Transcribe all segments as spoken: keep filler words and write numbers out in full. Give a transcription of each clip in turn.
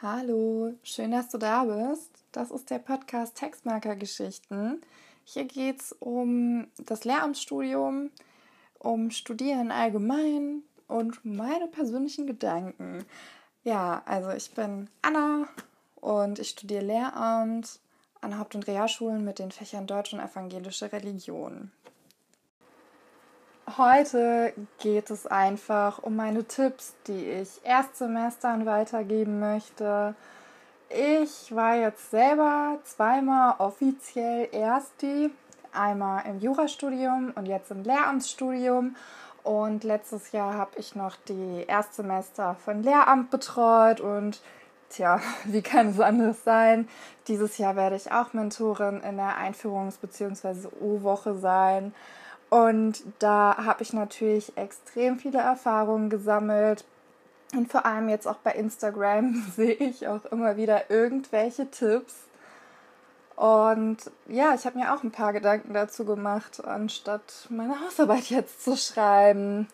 Hallo, schön, dass du da bist. Das ist der Podcast Textmarker-Geschichten. Hier geht es um das Lehramtsstudium, um Studieren allgemein und meine persönlichen Gedanken. Ja, also ich bin Anna und ich studiere Lehramt an Haupt- und Realschulen mit den Fächern Deutsch und Evangelische Religion. Heute geht es einfach um meine Tipps, die ich Erstsemestern weitergeben möchte. Ich war jetzt selber zweimal offiziell Ersti, einmal im Jurastudium und jetzt im Lehramtsstudium. Und letztes Jahr habe ich noch die Erstsemester von Lehramt betreut und tja, wie kann es anders sein? Dieses Jahr werde ich auch Mentorin in der Einführungs- bzw. O-Woche sein. Und da habe ich natürlich extrem viele Erfahrungen gesammelt. Und vor allem jetzt auch bei Instagram sehe ich auch immer wieder irgendwelche Tipps. Und ja, ich habe mir auch ein paar Gedanken dazu gemacht, anstatt meine Hausarbeit jetzt zu schreiben.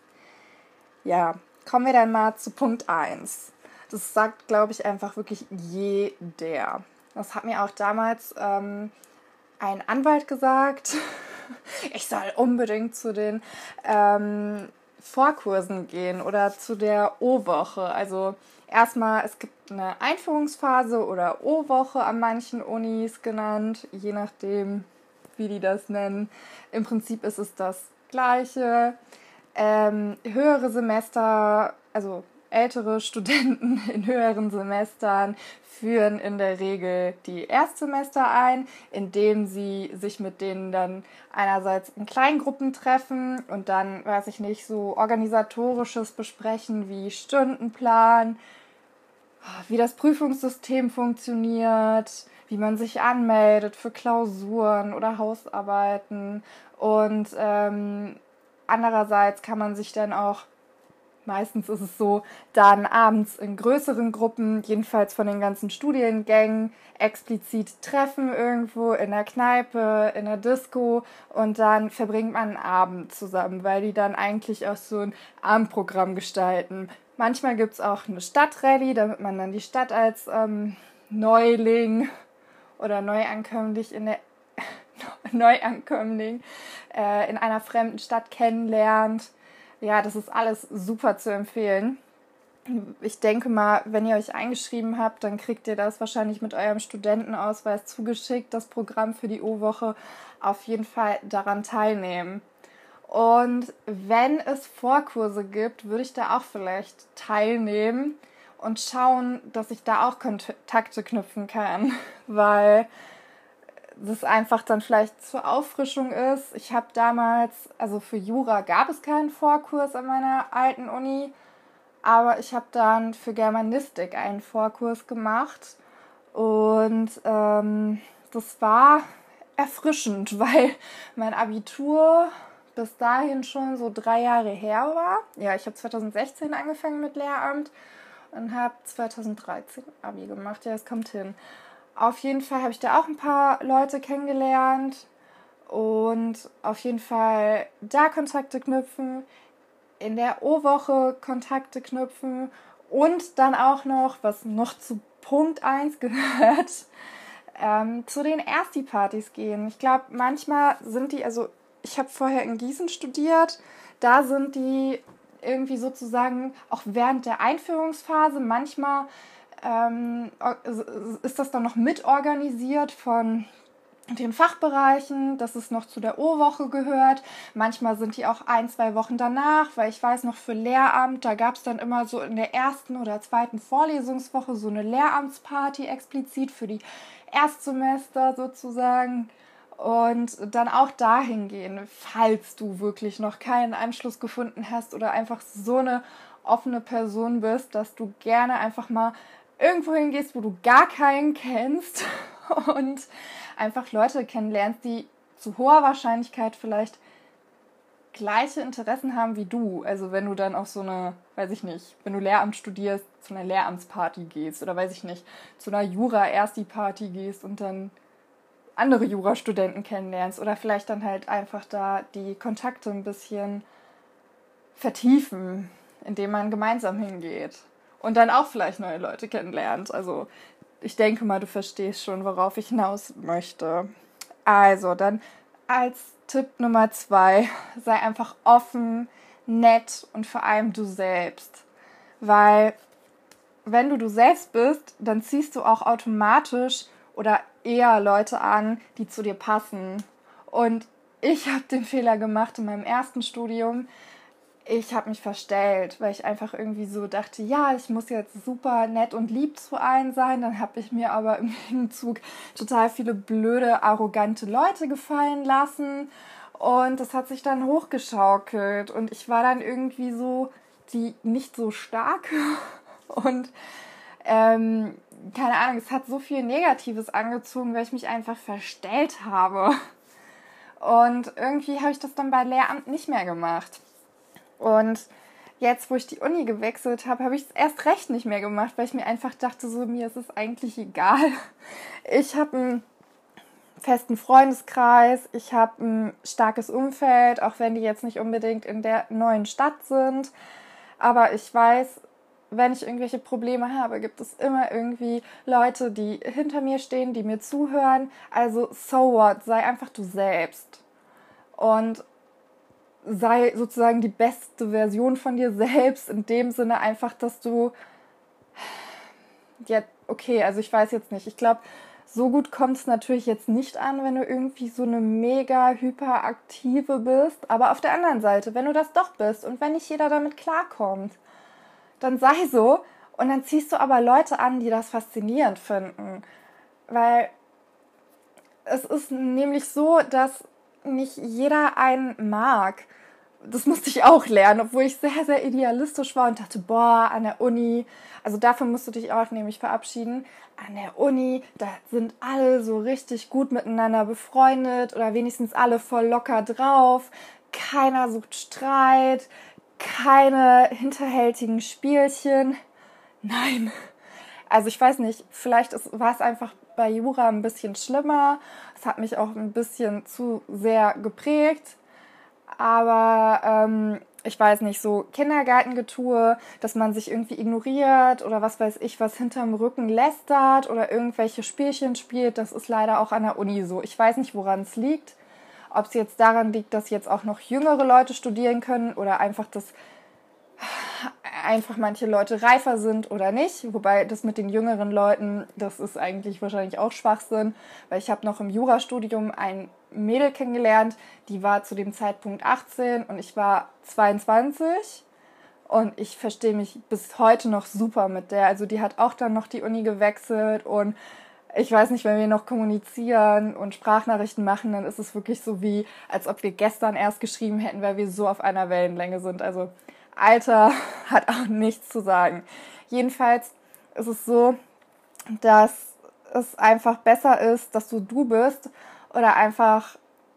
Ja, kommen wir dann mal zu Punkt eins. Das sagt, glaube ich, einfach wirklich jeder. Das hat mir auch damals ähm, ein Anwalt gesagt. Ich soll unbedingt zu den ähm, Vorkursen gehen oder zu der O-Woche. Also erstmal, es gibt eine Einführungsphase oder O-Woche an manchen Unis genannt, je nachdem, wie die das nennen. Im Prinzip ist es das Gleiche. Ähm, höhere Semester, also ältere Studenten in höheren Semestern führen in der Regel die Erstsemester ein, indem sie sich mit denen dann einerseits in Kleingruppen treffen und dann, weiß ich nicht, so organisatorisches besprechen wie Stundenplan, wie das Prüfungssystem funktioniert, wie man sich anmeldet für Klausuren oder Hausarbeiten und ähm, andererseits kann man sich dann auch, meistens ist es so, dann abends in größeren Gruppen, jedenfalls von den ganzen Studiengängen, explizit treffen irgendwo in der Kneipe, in der Disco und dann verbringt man einen Abend zusammen, weil die dann eigentlich auch so ein Abendprogramm gestalten. Manchmal gibt es auch eine Stadtrallye, damit man dann die Stadt als ähm, Neuling oder Neuankömmlich in der Neuankömmling äh, in einer fremden Stadt kennenlernt. Ja, das ist alles super zu empfehlen. Ich denke mal, wenn ihr euch eingeschrieben habt, dann kriegt ihr das wahrscheinlich mit eurem Studentenausweis zugeschickt, das Programm für die O-Woche. Auf jeden Fall daran teilnehmen. Und wenn es Vorkurse gibt, würde ich da auch vielleicht teilnehmen und schauen, dass ich da auch Kontakte knüpfen kann, weil das einfach dann vielleicht zur Auffrischung ist. Ich habe damals, also für Jura gab es keinen Vorkurs an meiner alten Uni, aber ich habe dann für Germanistik einen Vorkurs gemacht und ähm, das war erfrischend, weil mein Abitur bis dahin schon so drei Jahre her war. Ja, ich habe zwanzig sechzehn angefangen mit Lehramt und habe zwanzig dreizehn Abi gemacht. Ja, es kommt hin. Auf jeden Fall habe ich da auch ein paar Leute kennengelernt und auf jeden Fall da Kontakte knüpfen, in der O-Woche Kontakte knüpfen und dann auch noch, was noch zu Punkt eins gehört, ähm, zu den Ersti-Partys gehen. Ich glaube, manchmal sind die, also ich habe vorher in Gießen studiert, da sind die irgendwie sozusagen auch während der Einführungsphase manchmal ähm, ist das dann noch mitorganisiert von den Fachbereichen, dass es noch zu der O-Woche gehört. Manchmal sind die auch ein, zwei Wochen danach, weil ich weiß noch, für Lehramt, da gab es dann immer so in der ersten oder zweiten Vorlesungswoche so eine Lehramtsparty explizit für die Erstsemester sozusagen. Und dann auch dahin gehen, falls du wirklich noch keinen Anschluss gefunden hast oder einfach so eine offene Person bist, dass du gerne einfach mal irgendwo hingehst, wo du gar keinen kennst und einfach Leute kennenlernst, die zu hoher Wahrscheinlichkeit vielleicht gleiche Interessen haben wie du. Also wenn du dann auf so eine, weiß ich nicht, wenn du Lehramt studierst, zu einer Lehramtsparty gehst oder weiß ich nicht, zu einer Jura-Ersti-Party gehst und dann andere Jurastudenten kennenlernst oder vielleicht dann halt einfach da die Kontakte ein bisschen vertiefen, indem man gemeinsam hingeht. und dann auch vielleicht neue Leute kennenlernt. Also ich denke mal, du verstehst schon, worauf ich hinaus möchte. Also dann als Tipp Nummer zwei, sei einfach offen, nett und vor allem du selbst. Weil wenn du du selbst bist, dann ziehst du auch automatisch oder eher Leute an, die zu dir passen. Und ich habe den Fehler gemacht in meinem ersten Studium. Ich habe mich verstellt, weil ich einfach irgendwie so dachte, ja, ich muss jetzt super nett und lieb zu allen sein. Dann habe ich mir aber im Gegenzug total viele blöde, arrogante Leute gefallen lassen. Und das hat sich dann hochgeschaukelt. Und ich war dann irgendwie so die nicht so starke. Und ähm, keine Ahnung, es hat so viel Negatives angezogen, weil ich mich einfach verstellt habe. Und irgendwie habe ich das dann bei Lehramt nicht mehr gemacht. Und jetzt, wo ich die Uni gewechselt habe, habe ich es erst recht nicht mehr gemacht, weil ich mir einfach dachte, so mir ist es eigentlich egal. Ich habe einen festen Freundeskreis, ich habe ein starkes Umfeld, auch wenn die jetzt nicht unbedingt in der neuen Stadt sind. Aber ich weiß, wenn ich irgendwelche Probleme habe, gibt es immer irgendwie Leute, die hinter mir stehen, die mir zuhören. Also so what, sei einfach du selbst. Und sei sozusagen die beste Version von dir selbst, in dem Sinne einfach, dass du, ja, okay, also ich weiß jetzt nicht, ich glaube, so gut kommt es natürlich jetzt nicht an, wenn du irgendwie so eine mega hyperaktive bist, aber auf der anderen Seite, wenn du das doch bist und wenn nicht jeder damit klarkommt, dann sei so und dann ziehst du aber Leute an, die das faszinierend finden, weil es ist nämlich so, dass nicht jeder einen mag. Das musste ich auch lernen, obwohl ich sehr, sehr idealistisch war und dachte, boah, an der Uni, also dafür musst du dich auch nämlich verabschieden, an der Uni, da sind alle so richtig gut miteinander befreundet oder wenigstens alle voll locker drauf, keiner sucht Streit, keine hinterhältigen Spielchen. Nein, also ich weiß nicht, vielleicht ist, war es einfach bei Jura ein bisschen schlimmer, es hat mich auch ein bisschen zu sehr geprägt. Aber ähm, ich weiß nicht, so Kindergartengetue, dass man sich irgendwie ignoriert oder was weiß ich, was hinterm Rücken lästert oder irgendwelche Spielchen spielt, das ist leider auch an der Uni so. Ich weiß nicht, woran es liegt. Ob es jetzt daran liegt, dass jetzt auch noch jüngere Leute studieren können oder einfach, dass einfach manche Leute reifer sind oder nicht. Wobei das mit den jüngeren Leuten, das ist eigentlich wahrscheinlich auch Schwachsinn, weil ich habe noch im Jurastudium ein Mädel kennengelernt, die war zu dem Zeitpunkt achtzehn und ich war zweiundzwanzig und ich verstehe mich bis heute noch super mit der. Also die hat auch dann noch die Uni gewechselt und ich weiß nicht, wenn wir noch kommunizieren und Sprachnachrichten machen, dann ist es wirklich so wie, als ob wir gestern erst geschrieben hätten, weil wir so auf einer Wellenlänge sind. Also Alter hat auch nichts zu sagen. Jedenfalls ist es so, dass es einfach besser ist, dass du du bist oder einfach,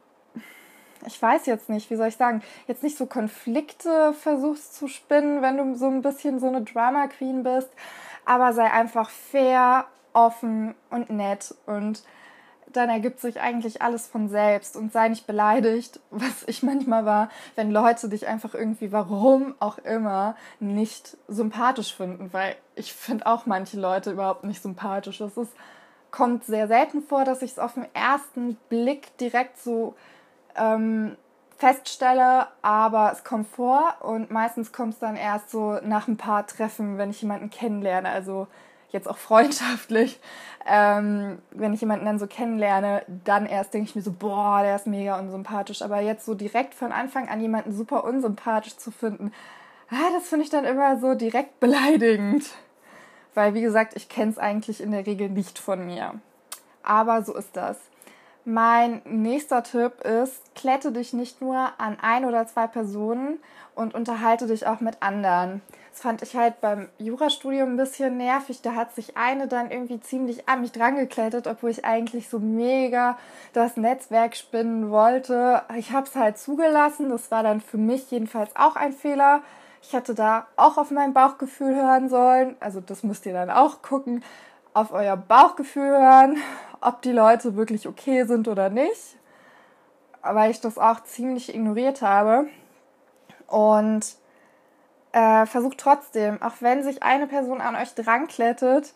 ich weiß jetzt nicht, wie soll ich sagen, jetzt nicht so Konflikte versuchst zu spinnen, wenn du so ein bisschen so eine Drama Queen bist, aber sei einfach fair, offen und nett und dann ergibt sich eigentlich alles von selbst und sei nicht beleidigt, was ich manchmal war, wenn Leute dich einfach irgendwie, warum auch immer, nicht sympathisch finden, weil ich finde auch manche Leute überhaupt nicht sympathisch. Es ist, kommt sehr selten vor, dass ich es auf den ersten Blick direkt so ähm, feststelle, aber es kommt vor und meistens kommt es dann erst so nach ein paar Treffen, wenn ich jemanden kennenlerne, also jetzt auch freundschaftlich, ähm, wenn ich jemanden dann so kennenlerne, dann erst denke ich mir so, boah, der ist mega unsympathisch. Aber jetzt so direkt von Anfang an jemanden super unsympathisch zu finden, ah, das finde ich dann immer so direkt beleidigend. Weil, wie gesagt, ich kenne es eigentlich in der Regel nicht von mir. Aber so ist das. Mein nächster Tipp ist, klette dich nicht nur an ein oder zwei Personen und unterhalte dich auch mit anderen. Das fand ich halt beim Jurastudium ein bisschen nervig. Da hat sich eine dann irgendwie ziemlich an mich dran geklettet, obwohl ich eigentlich so mega das Netzwerk spinnen wollte. Ich habe es halt zugelassen. Das war dann für mich jedenfalls auch ein Fehler. Ich hätte da auch auf mein Bauchgefühl hören sollen. Also das müsst ihr dann auch gucken. Auf euer Bauchgefühl hören, ob die Leute wirklich okay sind oder nicht, weil ich das auch ziemlich ignoriert habe. Und äh, versucht trotzdem, auch wenn sich eine Person an euch dranklettet,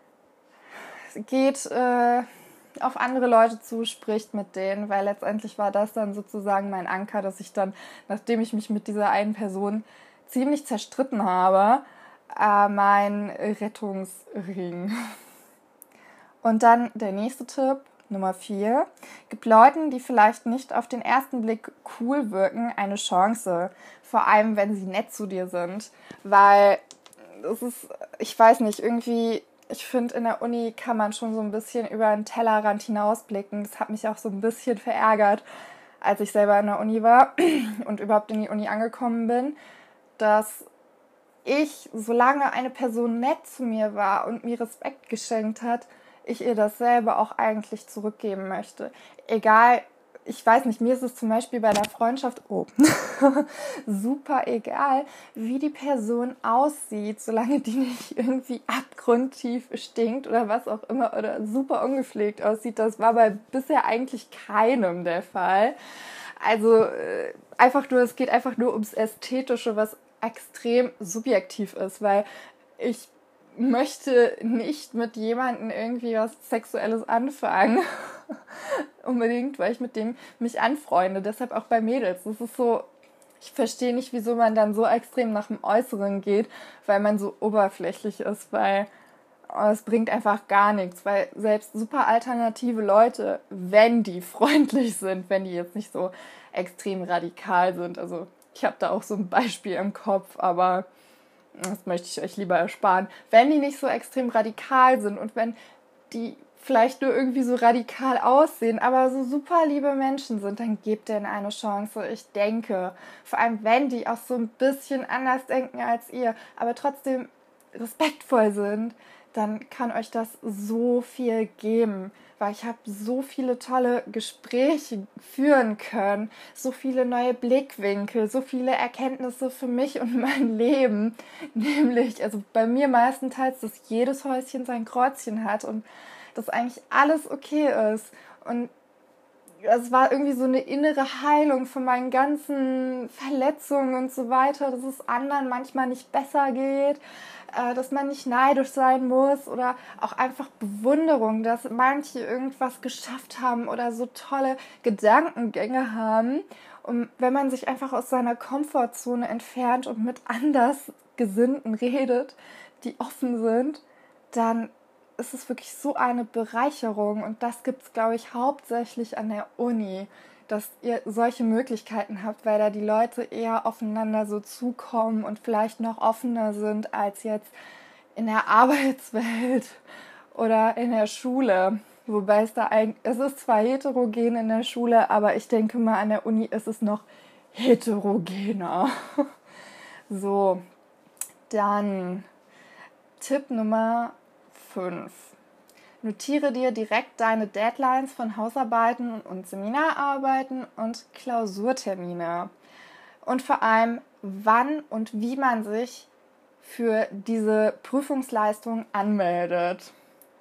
geht äh, auf andere Leute zu, spricht mit denen, weil letztendlich war das dann sozusagen mein Anker, dass ich dann, nachdem ich mich mit dieser einen Person ziemlich zerstritten habe, äh, mein Rettungsring. Und dann der nächste Tipp, Nummer vier. Gib Leuten, die vielleicht nicht auf den ersten Blick cool wirken, eine Chance. Vor allem, wenn sie nett zu dir sind. Weil es ist, ich weiß nicht, irgendwie, ich finde, in der Uni kann man schon so ein bisschen über den Tellerrand hinausblicken. Das hat mich auch so ein bisschen verärgert, als ich selber in der Uni war und überhaupt in die Uni angekommen bin, dass ich, solange eine Person nett zu mir war und mir Respekt geschenkt hat, ich ihr dasselbe auch eigentlich zurückgeben möchte. Egal, ich weiß nicht, mir ist es zum Beispiel bei der Freundschaft oh, super egal, wie die Person aussieht, solange die nicht irgendwie abgrundtief stinkt oder was auch immer oder super ungepflegt aussieht. Das war bei bisher eigentlich keinem der Fall. Also äh, einfach nur, es geht einfach nur ums Ästhetische, was extrem subjektiv ist, weil ich möchte nicht mit jemandem irgendwie was Sexuelles anfangen. Unbedingt, weil ich mit dem mich anfreunde. Deshalb auch bei Mädels. Das ist so, ich verstehe nicht, wieso man dann so extrem nach dem Äußeren geht, weil man so oberflächlich ist, weil oh, es bringt einfach gar nichts, weil selbst super alternative Leute, wenn die freundlich sind, wenn die jetzt nicht so extrem radikal sind, also ich habe da auch so ein Beispiel im Kopf, aber das möchte ich euch lieber ersparen. Wenn die nicht so extrem radikal sind und wenn die vielleicht nur irgendwie so radikal aussehen, aber so super liebe Menschen sind, dann gebt denen eine Chance. Ich denke, vor allem wenn die auch so ein bisschen anders denken als ihr, aber trotzdem respektvoll sind, dann kann euch das so viel geben, weil ich habe so viele tolle Gespräche führen können, so viele neue Blickwinkel, so viele Erkenntnisse für mich und mein Leben, nämlich, also bei mir meistenteils, dass jedes Häuschen sein Kreuzchen hat und dass eigentlich alles okay ist und es war irgendwie so eine innere Heilung von meinen ganzen Verletzungen und so weiter, dass es anderen manchmal nicht besser geht, dass man nicht neidisch sein muss oder auch einfach Bewunderung, dass manche irgendwas geschafft haben oder so tolle Gedankengänge haben. Und wenn man sich einfach aus seiner Komfortzone entfernt und mit Andersgesinnten redet, die offen sind, dann ist es wirklich so eine Bereicherung. Und das gibt es, glaube ich, hauptsächlich an der Uni, dass ihr solche Möglichkeiten habt, weil da die Leute eher aufeinander so zukommen und vielleicht noch offener sind als jetzt in der Arbeitswelt oder in der Schule. Wobei es da eigentlich, es ist zwar heterogen in der Schule, aber ich denke mal, an der Uni ist es noch heterogener. So, dann Tipp Nummer fünf. Notiere dir direkt deine Deadlines von Hausarbeiten und Seminararbeiten und Klausurtermine. Und vor allem, wann und wie man sich für diese Prüfungsleistung anmeldet.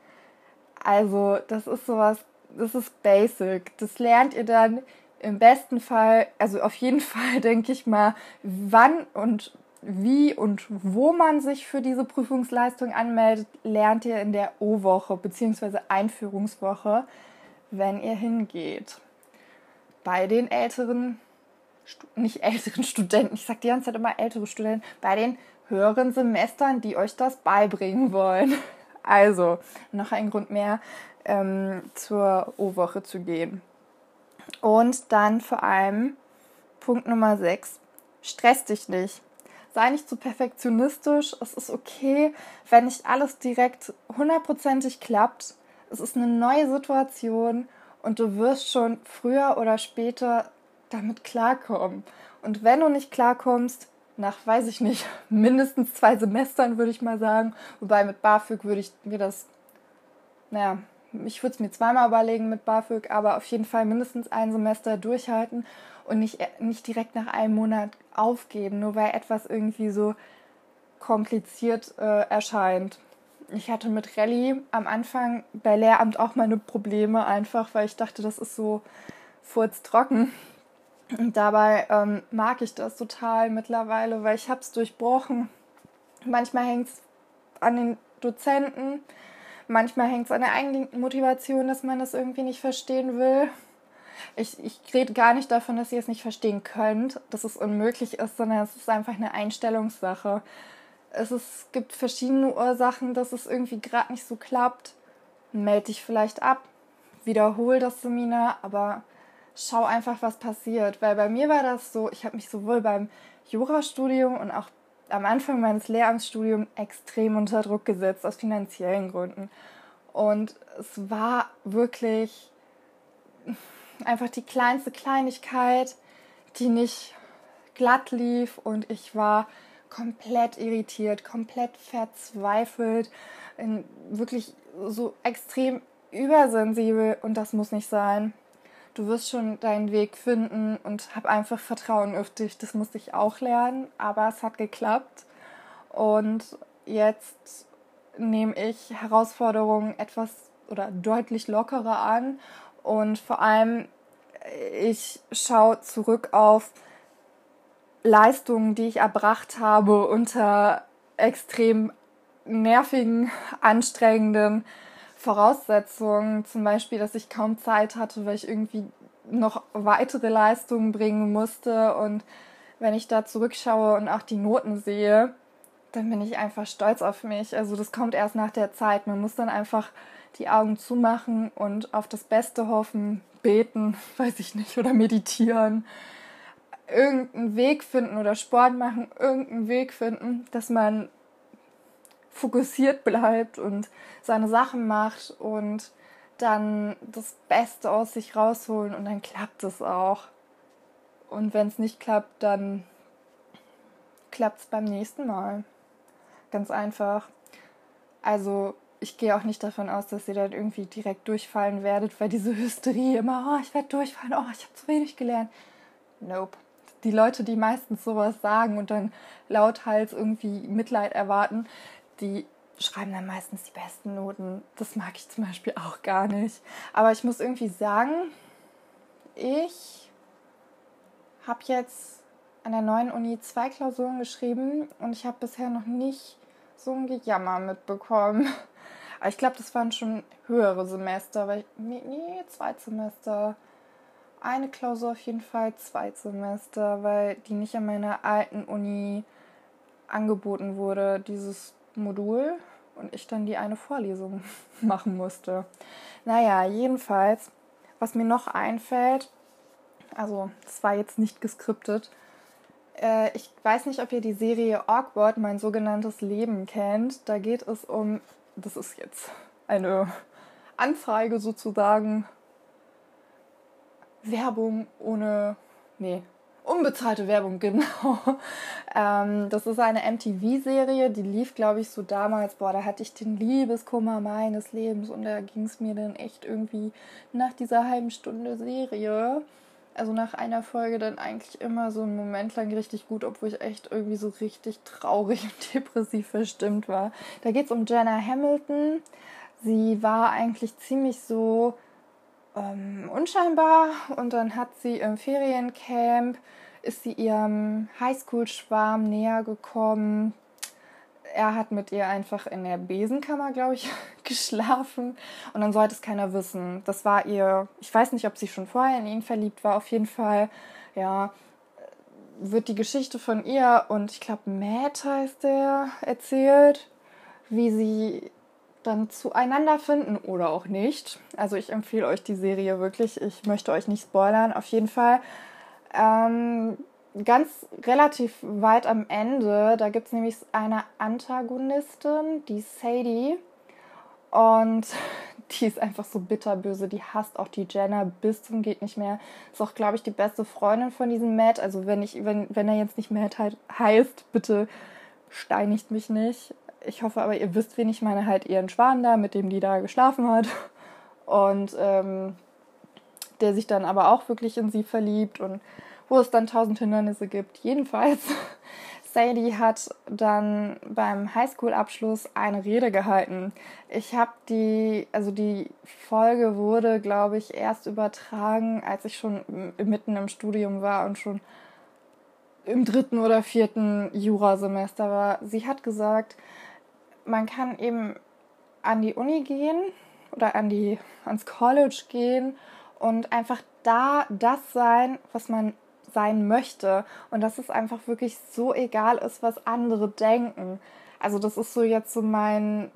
Also, das ist sowas, das ist basic. Das lernt ihr dann im besten Fall, also auf jeden Fall, denke ich mal, wann und wie und wo man sich für diese Prüfungsleistung anmeldet, lernt ihr in der O-Woche bzw. Einführungswoche, wenn ihr hingeht. Bei den älteren, nicht älteren Studenten, ich sage die ganze Zeit immer ältere Studenten, bei den höheren Semestern, die euch das beibringen wollen. Also, noch ein Grund mehr, ähm, zur O-Woche zu gehen. Und dann vor allem Punkt Nummer sechs, stress dich nicht. Sei nicht zu perfektionistisch, es ist okay, wenn nicht alles direkt hundertprozentig klappt. Es ist eine neue Situation und du wirst schon früher oder später damit klarkommen. Und wenn du nicht klarkommst, nach, weiß ich nicht, mindestens zwei Semestern würde ich mal sagen, wobei mit BAföG würde ich mir das, naja, ich würde es mir zweimal überlegen mit BAföG, aber auf jeden Fall mindestens ein Semester durchhalten und nicht, nicht direkt nach einem Monat aufgeben, nur weil etwas irgendwie so kompliziert äh, erscheint. Ich hatte mit Rallye am Anfang bei Lehramt auch meine Probleme einfach, weil ich dachte, das ist so furztrocken. Und dabei ähm, mag ich das total mittlerweile, weil ich habe es durchbrochen. Manchmal hängt es an den Dozenten, manchmal hängt es an der eigenen Motivation, dass man das irgendwie nicht verstehen will. Ich, ich rede gar nicht davon, dass ihr es nicht verstehen könnt, dass es unmöglich ist, sondern es ist einfach eine Einstellungssache. Es ist, gibt verschiedene Ursachen, dass es irgendwie gerade nicht so klappt. Meld dich vielleicht ab, wiederhol das Seminar, aber schau einfach, was passiert. Weil bei mir war das so, ich habe mich sowohl beim Jurastudium und auch am Anfang meines Lehramtsstudiums extrem unter Druck gesetzt, aus finanziellen Gründen. Und es war wirklich einfach die kleinste Kleinigkeit, die nicht glatt lief und ich war komplett irritiert, komplett verzweifelt, wirklich so extrem übersensibel und das muss nicht sein. Du wirst schon deinen Weg finden und hab einfach Vertrauen auf dich. Das musste ich auch lernen, aber es hat geklappt und jetzt nehme ich Herausforderungen etwas oder deutlich lockerer an und vor allem ich schaue zurück auf Leistungen, die ich erbracht habe unter extrem nervigen, anstrengenden Voraussetzungen. Zum Beispiel, dass ich kaum Zeit hatte, weil ich irgendwie noch weitere Leistungen bringen musste. Und wenn ich da zurückschaue und auch die Noten sehe, dann bin ich einfach stolz auf mich. Also das kommt erst nach der Zeit. Man muss dann einfach die Augen zumachen und auf das Beste hoffen, beten, weiß ich nicht, oder meditieren. Irgendeinen Weg finden oder Sport machen, irgendeinen Weg finden, dass man fokussiert bleibt und seine Sachen macht und dann das Beste aus sich rausholen und dann klappt es auch. Und wenn es nicht klappt, dann klappt es beim nächsten Mal. Ganz einfach. Also ich gehe auch nicht davon aus, dass ihr dann irgendwie direkt durchfallen werdet, weil diese Hysterie immer, oh, ich werde durchfallen, oh, ich habe zu wenig gelernt. Nope. Die Leute, die meistens sowas sagen und dann lauthals irgendwie Mitleid erwarten, die schreiben dann meistens die besten Noten. Das mag ich zum Beispiel auch gar nicht. Aber ich muss irgendwie sagen, ich habe jetzt an der neuen Uni zwei Klausuren geschrieben und ich habe bisher noch nicht so ein Gejammer mitbekommen. Aber ich glaube, das waren schon höhere Semester, weil ich, nee, nee, Zweitsemester. Eine Klausur auf jeden Fall, zwei Semester, weil die nicht an meiner alten Uni angeboten wurde, dieses Modul, und ich dann die eine Vorlesung machen musste. Naja, jedenfalls, was mir noch einfällt, also das war jetzt nicht geskriptet, äh, ich weiß nicht, ob ihr die Serie Awkward, mein sogenanntes Leben kennt. Da geht es um, das ist jetzt eine Anzeige sozusagen, Werbung ohne, nee, unbezahlte Werbung, genau. ähm, das ist eine M T V-Serie, die lief, glaube ich, so damals, boah, da hatte ich den Liebeskummer meines Lebens und da ging es mir dann echt irgendwie nach dieser halben Stunde Serie, also nach einer Folge dann eigentlich immer so einen Moment lang richtig gut, obwohl ich echt irgendwie so richtig traurig und depressiv verstimmt war. Da geht es um Jenna Hamilton. Sie war eigentlich ziemlich so Ähm, unscheinbar und dann hat sie im Feriencamp, ist sie ihrem Highschool-Schwarm näher gekommen. Er hat mit ihr einfach in der Besenkammer, glaube ich, geschlafen und dann sollte es keiner wissen. Das war ihr, ich weiß nicht, ob sie schon vorher in ihn verliebt war, auf jeden Fall, ja, wird die Geschichte von ihr und ich glaube Matt heißt der, erzählt, wie sie dann zueinander finden oder auch nicht. Also ich empfehle euch die Serie wirklich. Ich möchte euch nicht spoilern. Auf jeden Fall ähm, ganz relativ weit am Ende, da gibt es nämlich eine Antagonistin, die Sadie. Und die ist einfach so bitterböse. Die hasst auch die Jenna bis zum geht nicht mehr. Ist auch, glaube ich, die beste Freundin von diesem Matt. Also wenn, ich, wenn, wenn er jetzt nicht Matt heißt, bitte steinigt mich nicht. Ich hoffe aber, ihr wisst, wen ich meine, halt ihren Schwan da, mit dem die da geschlafen hat. Und ähm, der sich dann aber auch wirklich in sie verliebt und wo es dann tausend Hindernisse gibt. Jedenfalls Sadie hat dann beim Highschool-Abschluss eine Rede gehalten. Ich habe die, also die Folge wurde, glaube ich, erst übertragen, als ich schon mitten im Studium war und schon im dritten oder vierten Jurasemester war. Sie hat gesagt, man kann eben an die Uni gehen oder an die, ans College gehen und einfach da das sein, was man sein möchte. Und dass es einfach wirklich so egal ist, was andere denken. Also das ist so jetzt so mein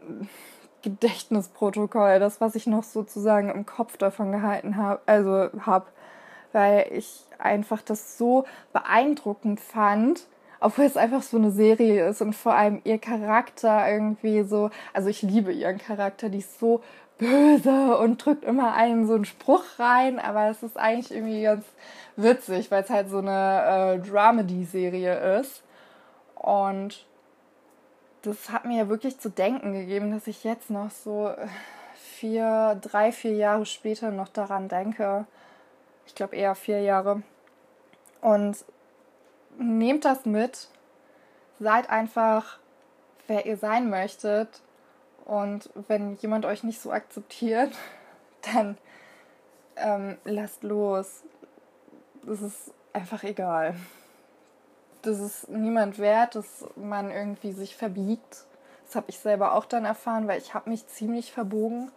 Gedächtnisprotokoll, das, was ich noch sozusagen im Kopf davon gehalten habe, also habe, weil ich einfach das so beeindruckend fand, obwohl es einfach so eine Serie ist und vor allem ihr Charakter irgendwie so, also ich liebe ihren Charakter, die ist so böse und drückt immer einen so einen Spruch rein, aber es ist eigentlich irgendwie ganz witzig, weil es halt so eine äh, Dramedy-Serie ist. Und das hat mir ja wirklich zu denken gegeben, dass ich jetzt noch so vier, drei, vier Jahre später noch daran denke. Ich glaube eher vier Jahre. Und nehmt das mit. Seid einfach, wer ihr sein möchtet. Und wenn jemand euch nicht so akzeptiert, dann ähm, lasst los. Das ist einfach egal. Das ist niemand wert, dass man irgendwie sich verbiegt. Das habe ich selber auch dann erfahren, weil ich habe mich ziemlich verbogen.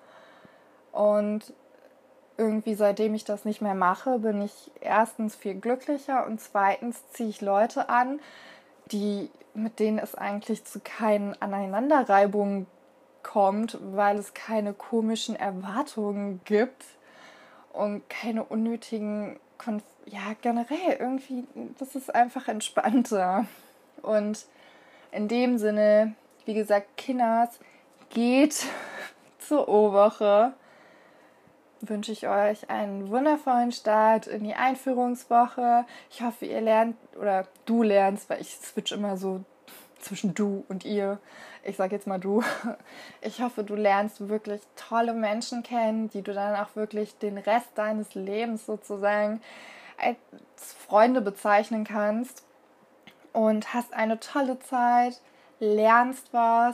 Und irgendwie seitdem ich das nicht mehr mache, bin ich erstens viel glücklicher und zweitens ziehe ich Leute an, die, mit denen es eigentlich zu keinen Aneinanderreibungen kommt, weil es keine komischen Erwartungen gibt und keine unnötigen Konf- ja, generell irgendwie, das ist einfach entspannter. Und in dem Sinne, wie gesagt, Kinders, geht zur O-Woche. Wünsche ich euch einen wundervollen Start in die Einführungswoche. Ich hoffe, ihr lernt, oder du lernst, weil ich switch immer so zwischen du und ihr. Ich sage jetzt mal du. Ich hoffe, du lernst wirklich tolle Menschen kennen, die du dann auch wirklich den Rest deines Lebens sozusagen als Freunde bezeichnen kannst. Und hast eine tolle Zeit, lernst was,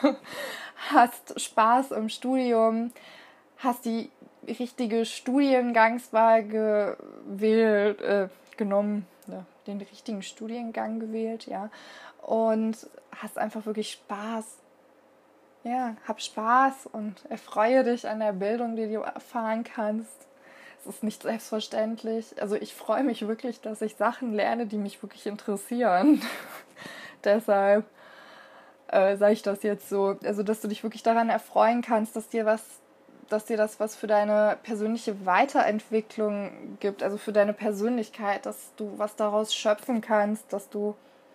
hast Spaß im Studium, hast die richtige Studiengangswahl gewählt, äh, genommen, ja, den richtigen Studiengang gewählt, ja, und hast einfach wirklich Spaß. Ja, hab Spaß und erfreue dich an der Bildung, die du erfahren kannst. Es ist nicht selbstverständlich. Also ich freue mich wirklich, dass ich Sachen lerne, die mich wirklich interessieren. Deshalb äh, sage ich das jetzt so. Also dass du dich wirklich daran erfreuen kannst, dass dir was dass dir das was für deine persönliche Weiterentwicklung gibt, also für deine Persönlichkeit, dass du was daraus schöpfen kannst, dass du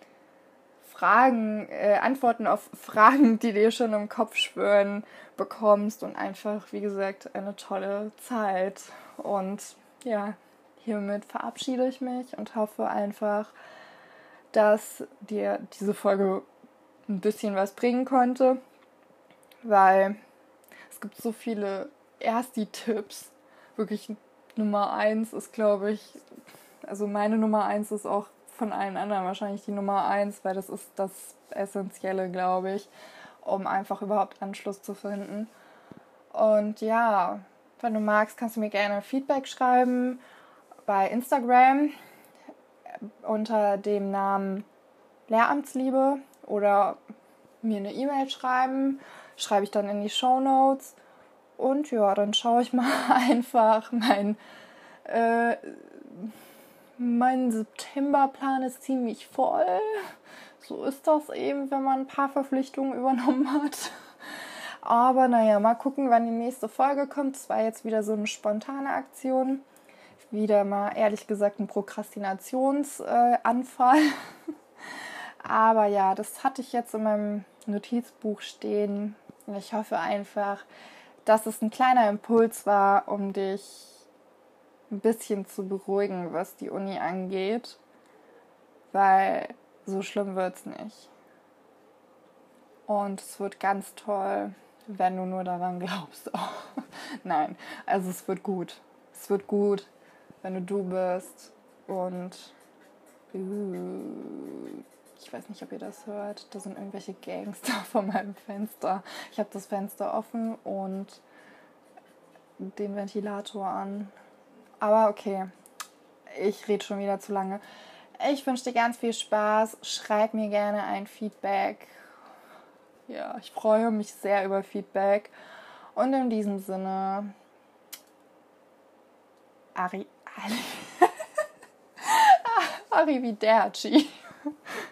Fragen, äh, Antworten auf Fragen, die dir schon im Kopf schwören, bekommst und einfach, wie gesagt, eine tolle Zeit. Und ja, hiermit verabschiede ich mich und hoffe einfach, dass dir diese Folge ein bisschen was bringen konnte, weil es gibt so viele Ersti-Tipps. Wirklich Nummer eins ist, glaube ich, also meine Nummer eins ist auch von allen anderen wahrscheinlich die Nummer eins, weil das ist das Essentielle, glaube ich, um einfach überhaupt Anschluss zu finden. Und ja, wenn du magst, kannst du mir gerne Feedback schreiben bei Instagram unter dem Namen Lehramtsliebe oder mir eine E-Mail schreiben. Schreibe ich dann in die Shownotes. Und ja, dann schaue ich mal einfach. Mein, äh, mein Septemberplan ist ziemlich voll. So ist das eben, wenn man ein paar Verpflichtungen übernommen hat. Aber naja, mal gucken, wann die nächste Folge kommt. Es war jetzt wieder so eine spontane Aktion. Wieder mal, ehrlich gesagt, ein Prokrastinationsanfall. Äh, Aber ja, das hatte ich jetzt in meinem Notizbuch stehen. Ich hoffe einfach, dass es ein kleiner Impuls war, um dich ein bisschen zu beruhigen, was die Uni angeht. Weil so schlimm wird es nicht. Und es wird ganz toll, wenn du nur daran glaubst. Oh, nein, also es wird gut. Es wird gut, wenn du du bist. Und uh, Ich weiß nicht, ob ihr das hört. Da sind irgendwelche Gangster vor meinem Fenster. Ich habe das Fenster offen und den Ventilator an. Aber okay, ich rede schon wieder zu lange. Ich wünsche dir ganz viel Spaß. Schreib mir gerne ein Feedback. Ja, ich freue mich sehr über Feedback. Und in diesem Sinne, Ari, Ari, Arrivederci.